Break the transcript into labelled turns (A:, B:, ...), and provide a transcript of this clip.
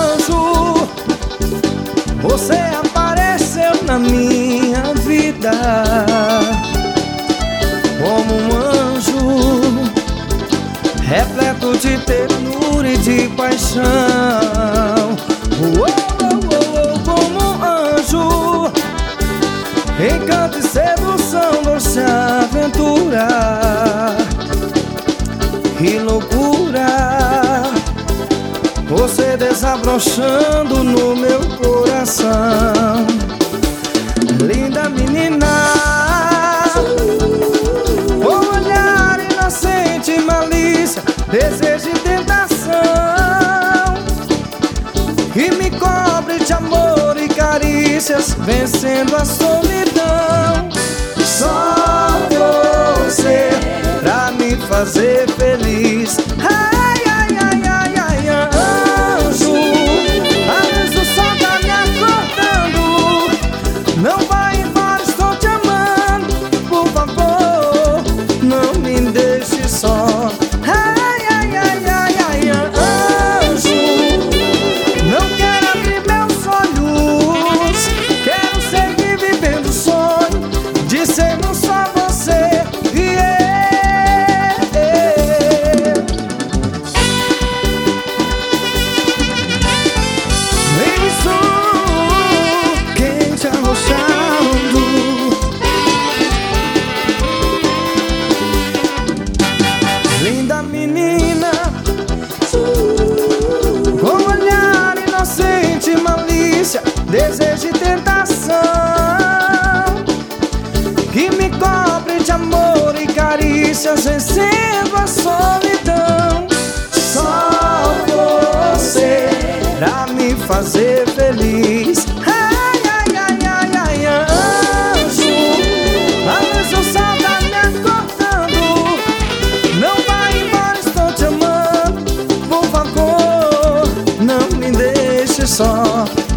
A: anjo, você apareceu na minha vida como um anjo, repleto de ternura e de paixão. Como um anjo, encanto e sedução, doce aventura. Que loucura, você desabrochando no meu coração. Linda menina, com olhar inocente, malícia, desejo e tentação, que me cobre de amor e carícias, vencendo a solidão. Só você pra me fazer feliz. Ai, ai, ai, ai, ai, anjo, a luz do sol tá me acordando. Não vai embora, estou te amando. Por favor, não me deixe só. Ai, ai, ai, ai, ai, anjo, não quero abrir meus olhos, quero seguir vivendo o sonho de sermos só você e eu. Linda menina, com olhar inocente, malícia, desejo e tentação, que me cobre de amor e carícias, vencendo a solidão. Só você pra me fazer feliz. Ai, ai, ai, ai, ai, anjo, a luz do sol tá me acordando. Não vai embora, estou te amando. Por favor, não me deixe só.